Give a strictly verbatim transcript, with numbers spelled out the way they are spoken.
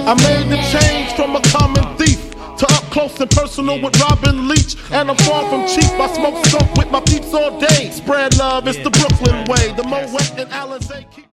I made the change from a common thief to up close and personal with Robin Leach. And I'm far from cheap, I smoke skunk with my peeps all day. Spread love, it's the Brooklyn way. The Moet and Alizé keep